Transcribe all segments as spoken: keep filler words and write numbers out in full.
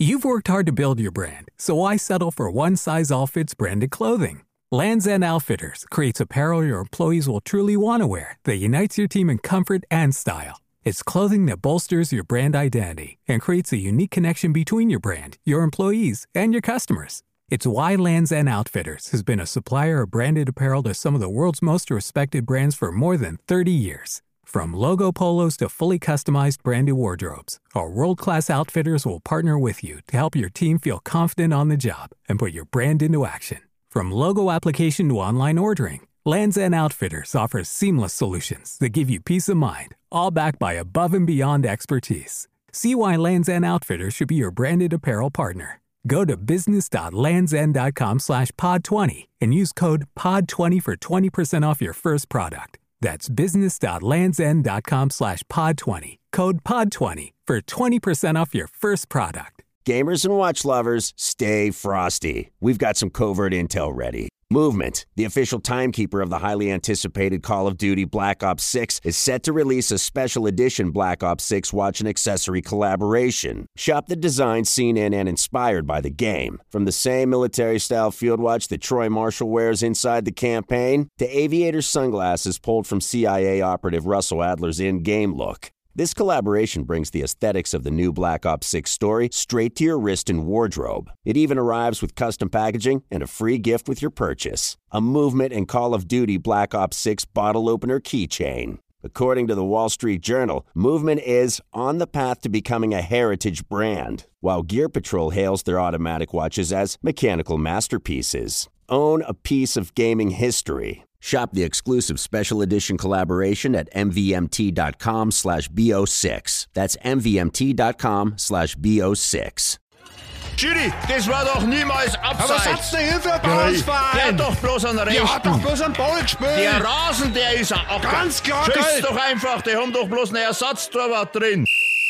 You've worked hard to build your brand, so why settle for one-size-all-fits branded clothing? Lands' End Outfitters creates apparel your employees will truly want to wear that unites your team in comfort and style. It's clothing that bolsters your brand identity and creates a unique connection between your brand, your employees, and your customers. It's why Lands' End Outfitters has been a supplier of branded apparel to some of the world's most respected brands for more than thirty years. From logo polos to fully customized branded wardrobes, our world-class outfitters will partner with you to help your team feel confident on the job and put your brand into action. From logo application to online ordering, Lands' End Outfitters offers seamless solutions that give you peace of mind, all backed by above and beyond expertise. See why Lands' End Outfitters should be your branded apparel partner. Go to business.landsend.com slash pod 20 and use code pod twenty for twenty percent off your first product. That's business.landsend.com slash pod 20. Code pod twenty for twenty percent off your first product. Gamers and watch lovers, stay frosty. We've got some covert intel ready. Movement, the official timekeeper of the highly anticipated Call of Duty Black Ops six, is set to release a special edition Black Ops six watch and accessory collaboration. Shop the design seen in and inspired by the game. From the same military-style field watch that Troy Marshall wears inside the campaign, to aviator sunglasses pulled from C I A operative Russell Adler's in-game look. This collaboration brings the aesthetics of the new Black Ops six story straight to your wrist and wardrobe. It even arrives with custom packaging and a free gift with your purchase. A Movement and Call of Duty Black Ops six bottle opener keychain. According to the Wall Street Journal, Movement is on the path to becoming a heritage brand, while Gear Patrol hails their automatic watches as mechanical masterpieces. Own a piece of gaming history. Shop the exclusive special edition collaboration at mvmt.com slash bo6. That's mvmt.com slash bo6. Schiri, das war doch niemals Abseits. Aber was hat's denn hier für ein Ballsverein? Der hat doch bloß einen Rechten. Der hat doch bloß einen Ball gespielt. Der Rasen, der ist auch ganz klar. Schieß doch einfach, die haben doch bloß einen Ersatztorwart drin.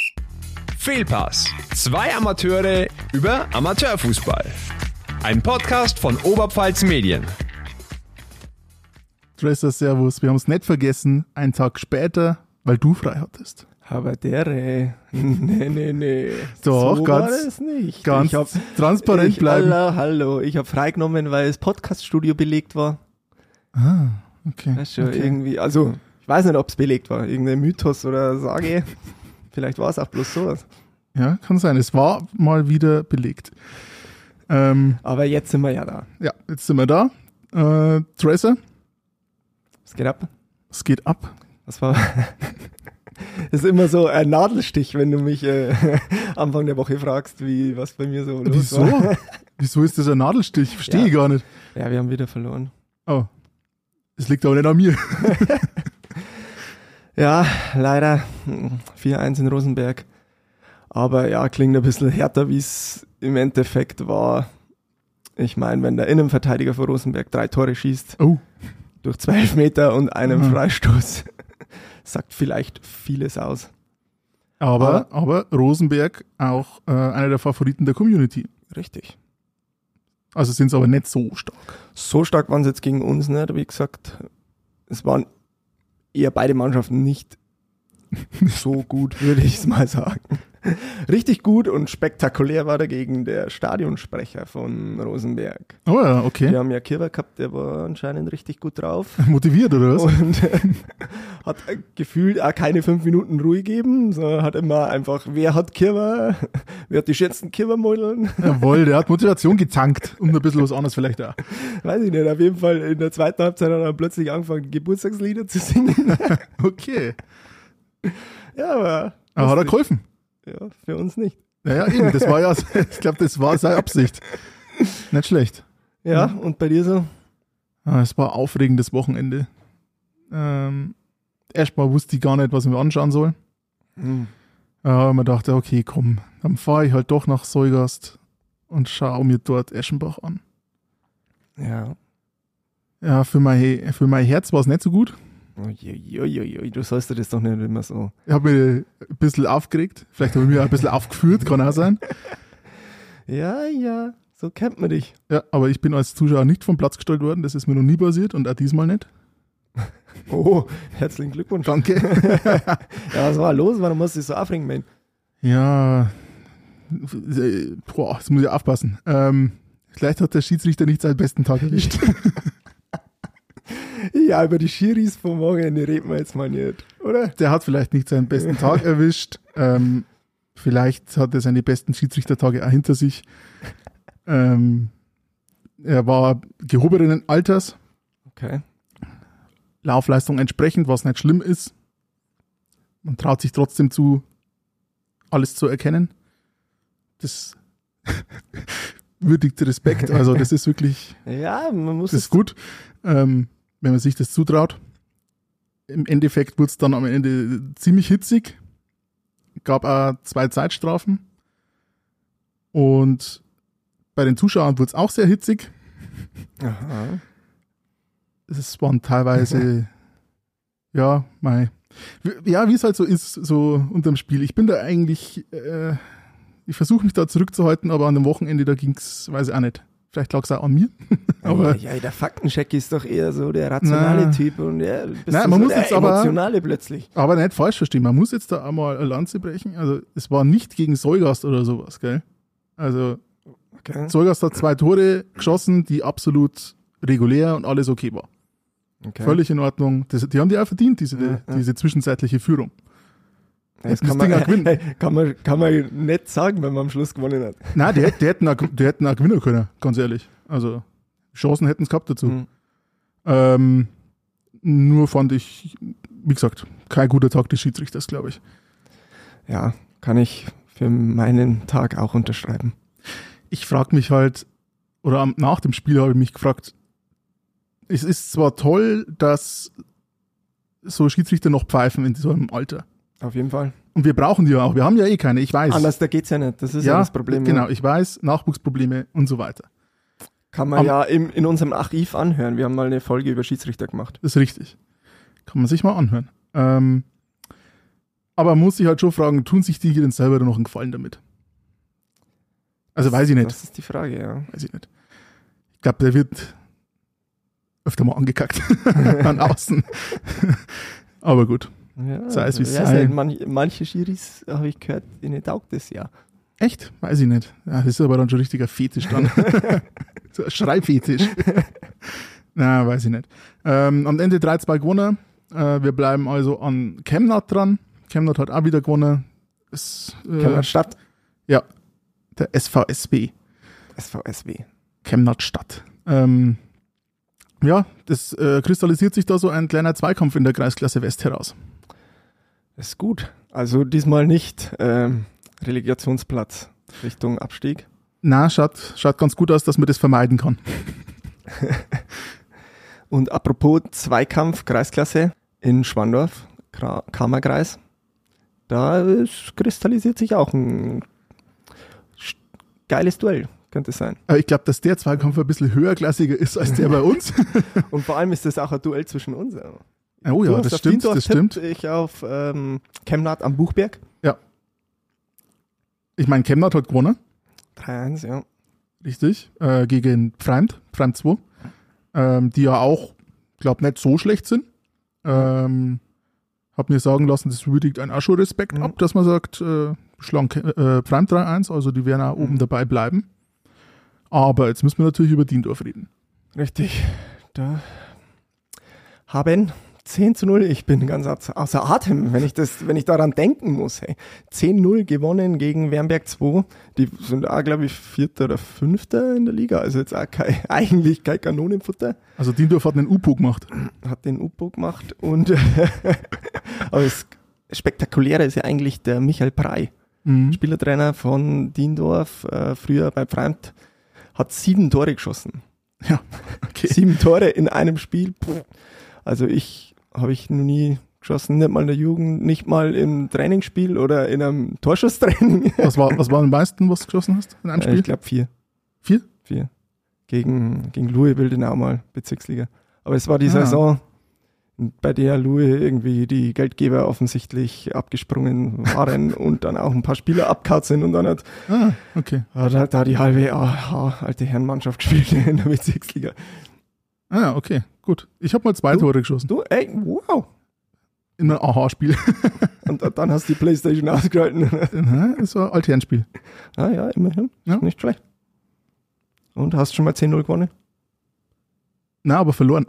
Fehlpass. Zwei Amateure über Amateurfußball. Ein Podcast von Oberpfalz Medien. Dresser, servus. Wir haben es nicht vergessen. Einen Tag später, weil du frei hattest. Aber der, nee, nee, nee. Doch, so ganz, war das nicht. ganz ich hab, transparent ich, bleiben. Hallo, hallo. Ich habe freigenommen, weil das Podcaststudio belegt war. Ah, okay. Das ist schon okay. irgendwie, also, ich weiß nicht, ob es belegt war. Irgendein Mythos oder Sage. Vielleicht war es auch bloß sowas. Ja, kann sein. Es war mal wieder belegt. Ähm, Aber jetzt sind wir ja da. Ja, jetzt sind wir da. Äh, Dresser. Was geht ab? Was geht ab? Das war... Das ist immer so ein Nadelstich, wenn du mich äh, Anfang der Woche fragst, wie was bei mir so los Wieso? war. Wieso ist das ein Nadelstich? Verstehe ja. ich gar nicht. Ja, wir haben wieder verloren. Oh. Das liegt aber nicht an mir. Ja, leider. vier eins in Rosenberg. Aber ja, klingt ein bisschen härter, wie es im Endeffekt war. Ich meine, wenn der Innenverteidiger von Rosenberg drei Tore schießt, oh. durch zwei Elfmeter und einem mhm. Freistoß, sagt vielleicht vieles aus. Aber, aber, aber Rosenberg auch äh, einer der Favoriten der Community. Richtig. Also sind sie aber nicht so stark. So stark waren sie jetzt gegen uns nicht, wie gesagt. Es waren eher beide Mannschaften nicht so gut, würde ich es mal sagen. Richtig gut und spektakulär war dagegen der Stadionsprecher von Rosenberg. Oh ja, okay. Wir haben ja Kirber gehabt, der war anscheinend richtig gut drauf. Motiviert, oder was? Und äh, hat äh, gefühlt auch keine fünf Minuten Ruhe gegeben, sondern hat immer einfach, wer hat Kirber, wer hat die schönsten Kirbermäudeln? Jawohl, der hat Motivation gezankt und ein bisschen was anderes vielleicht auch. Weiß ich nicht, auf jeden Fall in der zweiten Halbzeit hat er plötzlich angefangen, Geburtstagslieder zu singen. Okay. Ja, aber... Aber hat er geholfen? Ja, für uns nicht. Ja, ja, eben, das war ja, ich glaube, das war seine Absicht. Nicht schlecht. Ja, ja. Und bei dir so? Ah, es war ein aufregendes Wochenende. Ähm, erstmal wusste ich gar nicht, was ich mir anschauen soll. Hm. Ja, man dachte, okay, komm, dann fahre ich halt doch nach Seugast und schaue mir dort Eschenbach an. Ja. Ja, für mein, für mein Herz war es nicht so gut. Uiuiuiui, du sollst dir das doch nicht immer so. Ich habe mich ein bisschen aufgeregt. Vielleicht habe ich mich auch ein bisschen aufgeführt, kann auch sein. Ja, ja, so kennt man dich. Ja, aber ich bin als Zuschauer nicht vom Platz gestellt worden. Das ist mir noch nie passiert und auch diesmal nicht. Oh, herzlichen Glückwunsch. Danke. Ja, was war los? Warum musst du dich so aufregen, Mann? Ja, äh, boah, jetzt muss ich aufpassen. Ähm, vielleicht hat der Schiedsrichter nicht seinen besten Tag erwischt. Ja, über die Schiris vom Wochenende reden wir jetzt mal nicht, oder? Der hat vielleicht nicht seinen besten Tag erwischt. Ähm, vielleicht hat er seine besten Schiedsrichtertage auch hinter sich. Ähm, er war gehobenen Alters. Okay. Laufleistung entsprechend, was nicht schlimm ist. Man traut sich trotzdem zu, alles zu erkennen. Das würdigt Respekt. Also das ist wirklich, Ja, man muss das es ist gut, ähm, wenn man sich das zutraut. Im Endeffekt wurde es dann am Ende ziemlich hitzig. Gab auch zwei Zeitstrafen. Und bei den Zuschauern wurde es auch sehr hitzig. Aha. Es waren teilweise, ja, mei. Ja, wie es halt so ist, so unterm Spiel. Ich bin da eigentlich, äh, ich versuche mich da zurückzuhalten, aber an dem Wochenende, da ging es, weiß ich auch nicht. Vielleicht lag es auch an mir. aber ja, ja, der Faktencheck ist doch eher so der rationale Na. Typ und ja, bist Nein, du man so muss der jetzt aber- emotionale plötzlich. Aber nicht falsch verstehen, man muss jetzt da einmal eine Lanze brechen. Also es war nicht gegen Solgast oder sowas, gell? Also Okay. Solgast hat zwei Tore geschossen, die absolut regulär und alles okay war. Okay. Völlig in Ordnung. Das, die haben die auch verdient, diese, Ja, ja. diese zwischenzeitliche Führung. Das das kann Ding man, auch gewinnen. kann, man, kann man nicht sagen, wenn man am Schluss gewonnen hat. Nein, die, hätt- die, hätten auch, die hätten auch gewinnen können, ganz ehrlich. Also Chancen hätten es gehabt dazu. Mhm. Ähm, nur fand ich, wie gesagt, kein guter Tag des Schiedsrichters, glaube ich. Ja, kann ich für meinen Tag auch unterschreiben. Ich frage mich halt, oder am, nach dem Spiel habe ich mich gefragt, es ist zwar toll, dass so Schiedsrichter noch pfeifen in so einem Alter. Auf jeden Fall. Und wir brauchen die ja auch. Wir haben ja eh keine, ich weiß. Anders, da geht's ja nicht. Das ist ja, ja, das Problem. genau, Ja. ich weiß, Nachwuchsprobleme und so weiter. Kann man Am- ja im, in unserem Archiv anhören. Wir haben mal eine Folge über Schiedsrichter gemacht. Das ist richtig. Kann man sich mal anhören. Ähm, aber man muss sich halt schon fragen, tun sich die hier denn selber noch einen Gefallen damit? Also weiß ich nicht. Das ist die Frage, ja. Weiß ich nicht. Ich glaube, der wird öfter mal angekackt an außen. Aber gut. ja Sei es, wie es weiß sei. nicht, manch, manche Schiris, habe ich gehört, denen taugt das ja. Echt? Weiß ich nicht. Ja, das ist aber dann schon richtiger Fetisch dann. So ein Schreibfetisch. Na, weiß ich nicht. Ähm, am Ende drei zwei gewonnen. Äh, wir bleiben also an Chemnat dran. Chemnat hat auch wieder gewonnen. Es, äh, Chemnat Stadt. Ja, der S V S B. S V S W. Chemnat Stadt. Ähm, ja, das äh, kristallisiert sich da so ein kleiner Zweikampf in der Kreisklasse West heraus. Das ist gut. Also diesmal nicht ähm, Relegationsplatz Richtung Abstieg. Na, schaut, schaut ganz gut aus, dass man das vermeiden kann. Und apropos Zweikampf, Kreisklasse in Schwandorf, Kra- Kammerkreis, da ist, kristallisiert sich auch ein sch- geiles Duell, könnte es sein. Aber ich glaube, dass der Zweikampf ein bisschen höherklassiger ist als der bei uns. Und vor allem ist das auch ein Duell zwischen uns. Oh ja, Du hast das auf stimmt, Diendorf, das stimmt. tippe Ich auf ähm, Chemnat am Buchberg. Ich meine, Chemnat hat gewonnen, drei eins, ja. richtig, äh, gegen Pfreimt, Pfreimt zwei, ähm, die ja auch, glaube nicht so schlecht sind. Ähm, hab mir sagen lassen, das würdigt einen auch schon Respekt Mhm. ab, dass man sagt, äh, schlagen äh, Pfreimt drei eins, also die werden auch Mhm. oben dabei bleiben. Aber jetzt müssen wir natürlich über Diendorf reden. Richtig. Da haben zehn zu null. Ich bin ganz außer Atem, wenn ich das, wenn ich daran denken muss. Hey. zehn null gewonnen gegen Wernberg zwei. Die sind auch, glaube ich, Vierter oder Fünfter in der Liga. Also jetzt auch kein, eigentlich kein Kanonenfutter. Also Diendorf hat einen U P O gemacht. Hat den U P O gemacht. Und aber das Spektakuläre ist ja eigentlich der Michael Prey, Mhm. Spielertrainer von Diendorf, äh, früher bei Pfreimt, hat sieben Tore geschossen. Ja, okay. Sieben Tore in einem Spiel. Puh. Also ich habe ich noch nie geschossen, nicht mal in der Jugend, nicht mal im Trainingsspiel oder in einem Torschusstraining. Was war, was war am meisten, was du geschossen hast in einem Spiel? Ich glaube vier. Vier? Vier. Gegen, gegen Louis Wildenau mal, Bezirksliga. Aber es war die Ah. Saison, bei der Louis irgendwie die Geldgeber offensichtlich abgesprungen waren und dann auch ein paar Spieler abgehauen sind und dann hat Ah, okay. hat da, da die halbe ah, alte Herrenmannschaft gespielt in der Bezirksliga. Ah, okay, gut. Ich habe mal zwei Du? Tore geschossen. Du, ey, wow. in einem Aha-Spiel. Und dann hast du die Playstation ausgehalten. Ja, das war ein Altherrenspiel. Ah ja, immerhin. Ja. Nicht schlecht. Und hast schon mal zehn null gewonnen? Nein, aber verloren.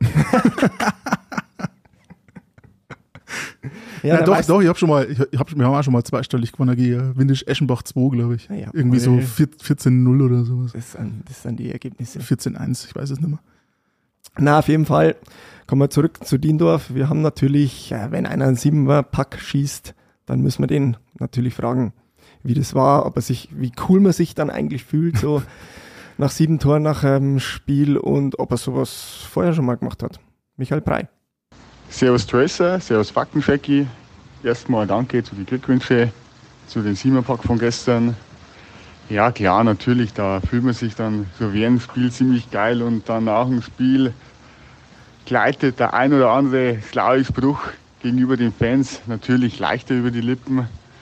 Ja, Ja, doch, doch, ich hab schon mal, ich, ich hab, wir haben auch schon mal zweistellig gewonnen gegen Windisch-Eschenbach zwei, glaube ich. Ja, ja, Irgendwie so vierzehn null oder sowas. Das sind, das sind die Ergebnisse. vierzehn eins, ich weiß es nicht mehr. Na, auf jeden Fall kommen wir zurück zu Diendorf. Wir haben natürlich, wenn einer einen Siebener-Pack schießt, dann müssen wir den natürlich fragen, wie das war, ob er sich, wie cool man sich dann eigentlich fühlt, so nach sieben Toren nach einem Spiel und ob er sowas vorher schon mal gemacht hat. Michael Brey. Servus Tracer, servus Faktenchecki. Erstmal danke zu den Glückwünsche zu den Siebener-Pack von gestern. Ja klar, natürlich, da fühlt man sich dann so während dem Spiel ziemlich geil und dann nach dem Spiel gleitet der ein oder andere schlaue Spruch gegenüber den Fans natürlich leichter über die Lippen.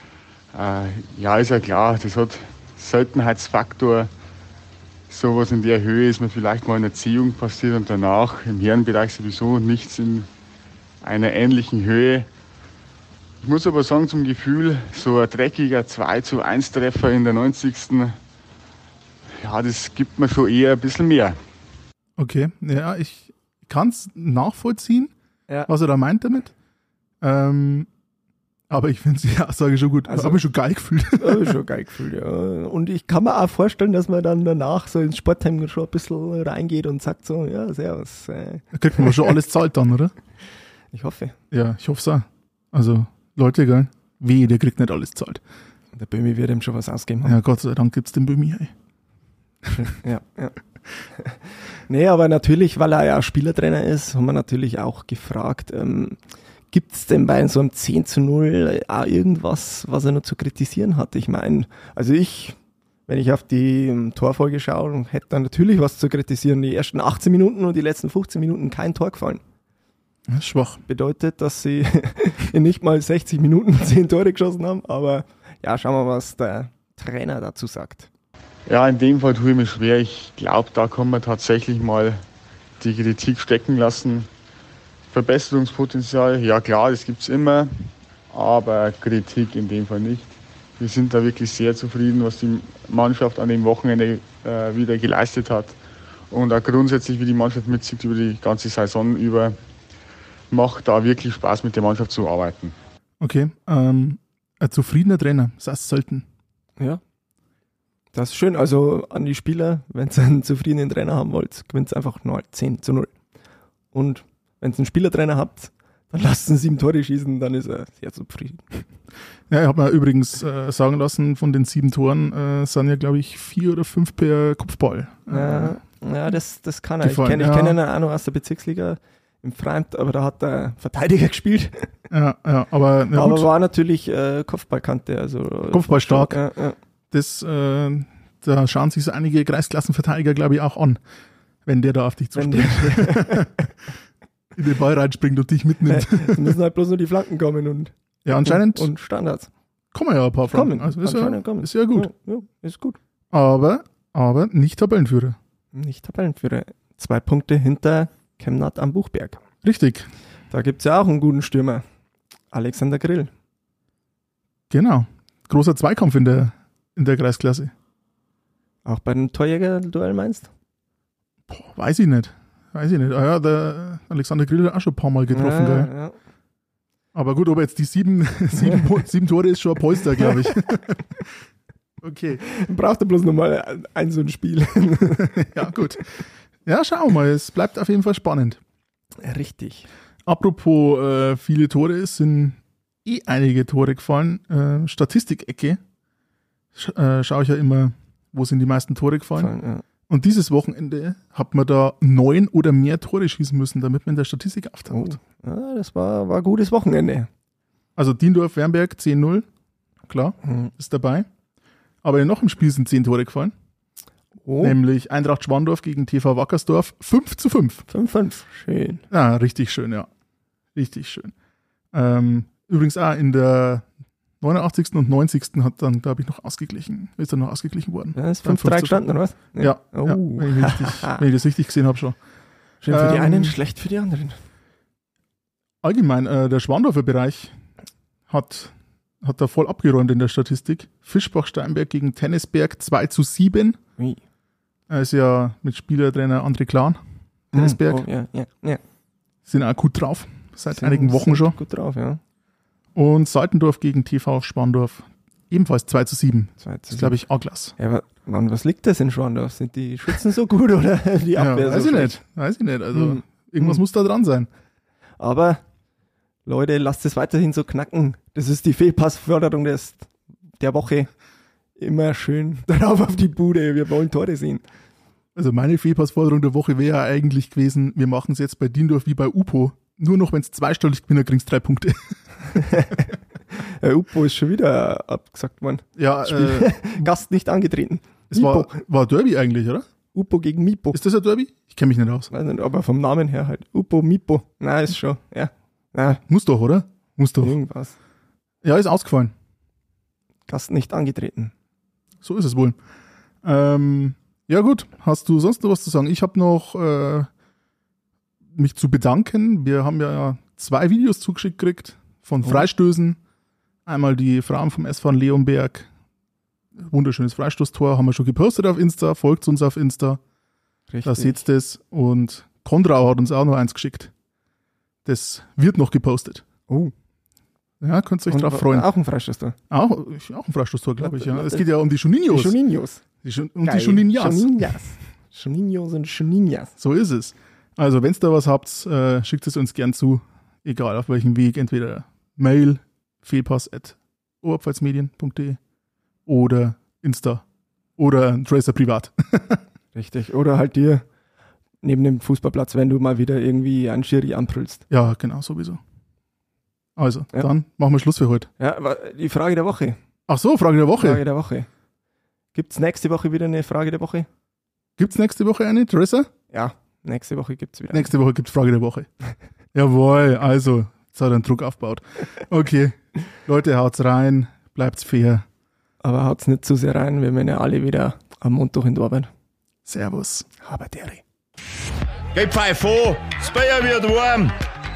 Äh, ja, ist ja klar, das hat Seltenheitsfaktor. Sowas in der Höhe ist mir vielleicht mal in der Erziehung passiert und danach im Herrenbereich sowieso nichts in einer ähnlichen Höhe. Ich muss aber sagen, zum Gefühl, so ein dreckiger zwei zu eins Treffer in der neunzigsten Ja, das gibt mir schon eher ein bisschen mehr. Okay, ja, ich kann es nachvollziehen, Ja. was er da meint damit. Ähm, aber ich finde die Aussage schon gut. Also- Habe ich schon geil gefühlt. Hab ich schon geil gefühlt, ja. Und ich kann mir auch vorstellen, dass man dann danach so ins Sportheim schon ein bisschen reingeht und sagt so, ja, servus. Äh, Da kriegt man schon alles zahlt dann, oder? ich hoffe. Ja, ich hoffe es auch. Also, Leute, gell? Weh, der kriegt nicht alles zahlt. Der Böhmi wird ihm schon was ausgeben haben. Ja, Gott sei Dank gibt's den Böhmi, ey. Ja, ja. Nee, aber natürlich, weil er ja Spielertrainer ist, haben wir natürlich auch gefragt, ähm, gibt es denn bei so einem zehn zu null auch irgendwas, was er noch zu kritisieren hat? Ich meine, also ich, wenn ich auf die ähm, Torfolge schaue, hätte da natürlich was zu kritisieren. Die ersten achtzehn Minuten und die letzten fünfzehn Minuten kein Tor gefallen. Das ist schwach. Bedeutet, dass sie in nicht mal sechzig Minuten zehn Tore geschossen haben, aber ja, schauen wir mal, was der Trainer dazu sagt. Ja, in dem Fall tue ich mir schwer. Ich glaube, da kann man tatsächlich mal die Kritik stecken lassen. Verbesserungspotenzial, ja klar, das gibt es immer, aber Kritik in dem Fall nicht. Wir sind da wirklich sehr zufrieden, was die Mannschaft an dem Wochenende äh, wieder geleistet hat. Und auch grundsätzlich, wie die Mannschaft mitzieht über die ganze Saison über, macht da wirklich Spaß, mit der Mannschaft zu arbeiten. Okay, ähm, ein zufriedener Trainer, das heißt selten. Ja. Das ist schön. Also an die Spieler, wenn ihr einen zufriedenen Trainer haben wollt, gewinnt es einfach zehn zu null. Und wenn ihr einen Spielertrainer habt, dann lasst ihn sieben Tore schießen, dann ist er sehr zufrieden. Ja, ich habe mir übrigens äh, sagen lassen, von den sieben Toren äh, sind ja, glaube ich, vier oder fünf per Kopfball. Äh, Ja, ja das, das kann er. Ich gefallen, kenne ich ja. kenn ihn auch noch aus der Bezirksliga im Freund, aber da hat der Verteidiger gespielt. ja, ja, aber, ja, aber gut, war natürlich äh, Kopfballkante. Also, Kopfball stark. Ja, ja. Das, äh, da schauen sich so einige Kreisklassenverteidiger, glaube ich, auch an, wenn der da auf dich Wenn zuspringt. In den Ball reinspringt und dich mitnimmt. Es müssen halt bloß nur die Flanken kommen und, Ja, anscheinend und Standards. kommen ja ein paar Flanken. Kommen. Also ist, ja, Anscheinend kommen. ist ja gut. Ja, ja, ist gut. Aber, aber nicht Tabellenführer. Nicht Tabellenführer. Zwei Punkte hinter Chemnat am Buchberg. Richtig, Da gibt es ja auch einen guten Stürmer. Alexander Grill. genau. Großer Zweikampf in der, in der Kreisklasse. Auch bei dem Torjäger-Duell meinst? Boah, weiß ich nicht. Weiß ich nicht. Ah ja, der Alexander Grill hat auch schon ein paar Mal getroffen, ja, gell? ja. Aber gut, ob jetzt die sieben, sieben, sieben Tore ist schon ein Polster, glaube ich. Okay. Braucht er bloß nochmal ein, ein so ein Spiel. Ja, gut. Ja, schauen wir mal. Es bleibt auf jeden Fall spannend. Richtig. Apropos äh, viele Tore, es sind eh einige Tore gefallen. Äh, Statistikecke. Sch äh, schaue ich ja immer, wo sind die meisten Tore gefallen. Ja. Und dieses Wochenende hat man da neun oder mehr Tore schießen müssen, damit man in der Statistik Oh. auftaucht. Ja, das war, war ein gutes Wochenende. Also Diendorf, Wernberg zehn null, klar, Mhm. ist dabei. Aber noch im Spiel sind zehn Tore gefallen. Oh, Nämlich Eintracht Schwandorf gegen T V Wackersdorf fünf zu fünf. fünf fünf. Schön. Ja, richtig schön, ja. Richtig schön. Ähm, übrigens auch in der neunundachtzigsten und neunzigsten hat dann, glaube ich, noch ausgeglichen. Ist dann noch ausgeglichen worden. Ja, ist Dann fünf drei fünf zu fünf. gestanden, oder was? Ja, Oh. ja wenn, ich richtig, wenn ich das richtig gesehen habe schon. Schön für die Ähm, einen, schlecht für die anderen. allgemein, äh, der Schwandorfer Bereich hat, hat da voll abgeräumt in der Statistik. Fischbach-Steinberg gegen Tennisberg zwei zu sieben. Wie? Er ist ja mit Spielertrainer André Klan. Tennisberg. Oh, ja, ja, ja. Sind auch gut drauf. Seit Sind, einigen Wochen schon. Gut drauf, ja. Und Seitendorf gegen T V Schwandorf. Ebenfalls zwei zu sieben. zwei zu Das ist, glaube ich, A-Klass. Ja, aber Mann, was liegt das in Schwandorf? Sind die Schützen so gut oder die Ja, Abwehr weiß so ich schlecht? nicht. Weiß ich nicht. Also, Hm. irgendwas Hm. muss da dran sein. Aber Leute, lasst es weiterhin so knacken. Das ist die Fehlpassförderung des, der Woche. Immer schön drauf auf die Bude. Wir wollen Tore sehen. Also, meine Fehlpassforderung der Woche wäre eigentlich gewesen, wir machen es jetzt bei Diendorf wie bei Upo. Nur noch, wenn es zweistellig gewinnt, kriegst du drei Punkte. Der Upo ist schon wieder abgesagt worden. Ja, äh, Gast nicht angetreten. es war, war Derby eigentlich, oder? Upo gegen Mipo. Ist das ein Derby? Ich kenne mich nicht aus. Weiß nicht, aber vom Namen her halt. Upo, Mipo. Na, ist schon, ja. Na, Muss doch, oder? Muss doch. irgendwas. Ja, ist ausgefallen. Gast nicht angetreten. So ist es wohl. Ähm, ja gut, hast du sonst noch was zu sagen? Ich habe noch äh, mich zu bedanken. Wir haben ja zwei Videos zugeschickt gekriegt von Freistößen. Einmal die Frauen vom S V Leonberg. Wunderschönes Freistoßtor, haben wir schon gepostet auf Insta. Folgt uns auf Insta. Richtig. Da seht ihr das. Und Kondrau hat uns auch noch eins geschickt. Das wird noch gepostet. Oh. Ja, könnt ihr euch Und drauf wa- freuen. Auch ein Freistoßtor. Auch, auch ein Freistoßtor, glaube ich. Ja. Warte, Es geht ja um die Die Juninhos. Juninhos. Die Schon- um Geil. die Juninjas. Juninjas. Juninhos und Juninjas. So ist es. Also, wenn ihr da was habt, äh, schickt es uns gern zu. Egal auf welchem Weg. Entweder Mail, fehlpass at oberpfalzmedien punkt de oder Insta oder Tracer privat. Richtig. Oder halt dir neben dem Fußballplatz, wenn du mal wieder irgendwie einen Schiri anbrüllst. Ja, genau, sowieso. Also, Ja. dann machen wir Schluss für heute. Ja, aber die Frage der Woche. Ach so, Frage der Woche. Frage der Woche. Gibt's nächste Woche wieder eine Frage der Woche? Gibt's nächste Woche eine, Tracer? Ja, nächste Woche gibt's wieder. Nächste Woche gibt's Frage der Woche. Jawohl, also, jetzt hat er einen Druck aufgebaut. Okay, Leute, haut's rein, bleibt's fair. Aber haut's nicht zu sehr rein, wir werden ja alle wieder am Montag in die Arbeit. Servus. Aber deri. Geh pfeif an, das Bier wird warm.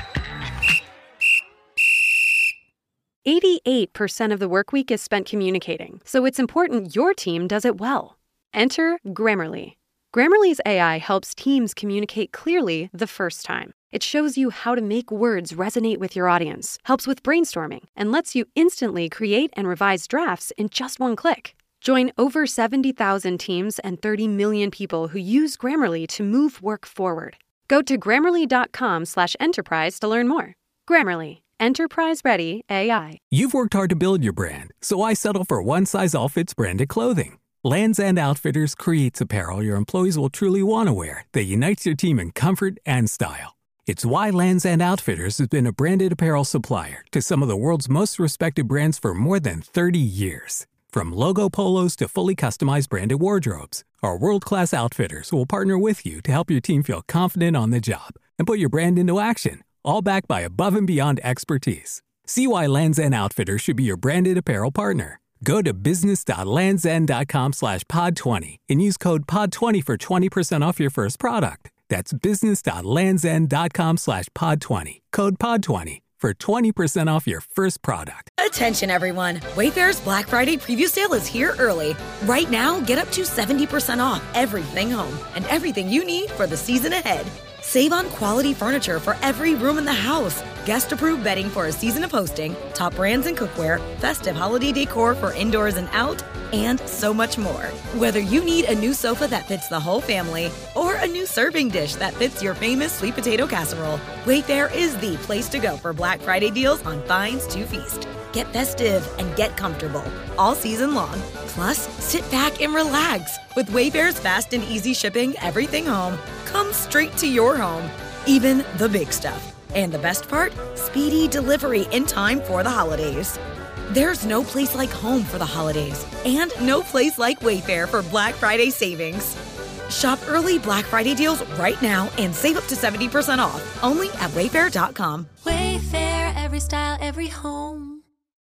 eighty-eight percent of the work week is spent communicating, so it's important your team does it well. Enter Grammarly. Grammarly's A I helps teams communicate clearly the first time. It shows you how to make words resonate with your audience, helps with brainstorming, and lets you instantly create and revise drafts in just one click. Join over seventy thousand teams and thirty million people who use Grammarly to move work forward. Go to grammarly.com slash enterprise to learn more. Grammarly. Enterprise-ready A I. You've worked hard to build your brand, so I settle for one-size-all-fits branded clothing. Lands' End Outfitters creates apparel your employees will truly want to wear that unites your team in comfort and style. It's why Lands' End Outfitters has been a branded apparel supplier to some of the world's most respected brands for more than thirty years. From logo polos to fully customized branded wardrobes, our world-class outfitters will partner with you to help your team feel confident on the job and put your brand into action, all backed by above-and-beyond expertise. See why Lands' End Outfitters should be your branded apparel partner. Go to business.landsend.com slash pod 20 and use code pod twenty for twenty percent off your first product. That's business.landsend.com slash pod 20. Code pod twenty for twenty percent off your first product. Attention everyone, Wayfair's Black Friday preview sale is here early. Right now, get up to seventy percent off everything home and everything you need for the season ahead. Save on quality furniture for every room in the house, guest-approved bedding for a season of hosting, top brands and cookware, festive holiday decor for indoors and out, and so much more. Whether you need a new sofa that fits the whole family or a new serving dish that fits your famous sweet potato casserole, Wayfair is the place to go for Black Friday deals on finds to feast. Get festive and get comfortable all season long. Plus, sit back and relax with Wayfair's fast and easy shipping everything home. Comes straight to your home, even the big stuff. And the best part? Speedy delivery in time for the holidays. There's no place like home for the holidays, and no place like Wayfair for Black Friday savings. Shop early Black Friday deals right now and save up to seventy percent off, only at wayfair dot com. Wayfair, every style, every home.